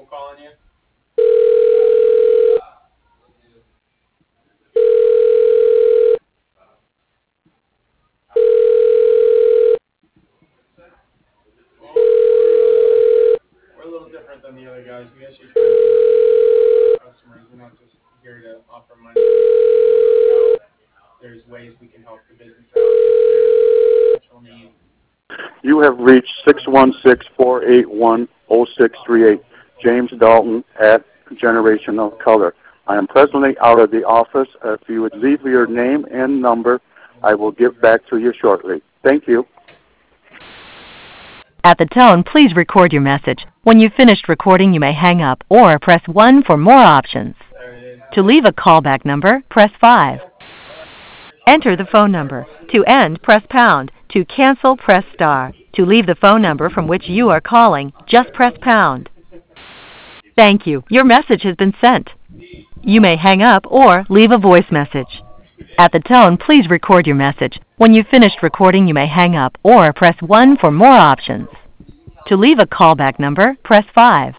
calling you? We're a little different than the other guys. We actually try to be customers. We're not just here to offer money. There's ways we can help the business out if there's a special need. You have reached 616-481-0638, James Dalton at Generation of Color. I am presently out of the office. If you would leave your name and number, I will get back to you shortly. Thank you. At the tone, please record your message. When you've finished recording, you may hang up or press 1 for more options. To leave a callback number, press 5. Enter the phone number. To end, press pound. To cancel, press star. To leave the phone number from which you are calling, just press pound. Thank you. Your message has been sent. You may hang up or leave a voice message. At the tone, please record your message. When you've finished recording, you may hang up or press 1 for more options. To leave a callback number, press 5.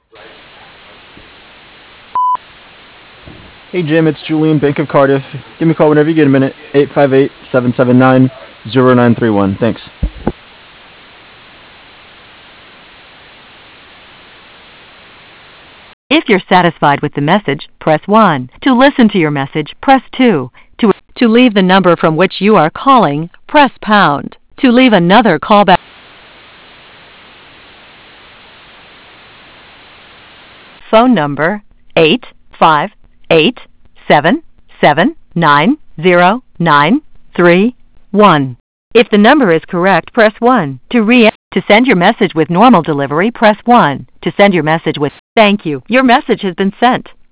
Hey Jim, it's Julian, Bank of Cardiff. Give me a call whenever you get a minute. 858-779-0931. Thanks. If you're satisfied with the message, press 1. To listen to your message, press 2. To leave the number from which you are calling, press pound. To leave another callback, phone number 858-779-0931. If the number is correct, press 1. To send your message with normal delivery, press 1. To send your message with thank you, your message has been sent.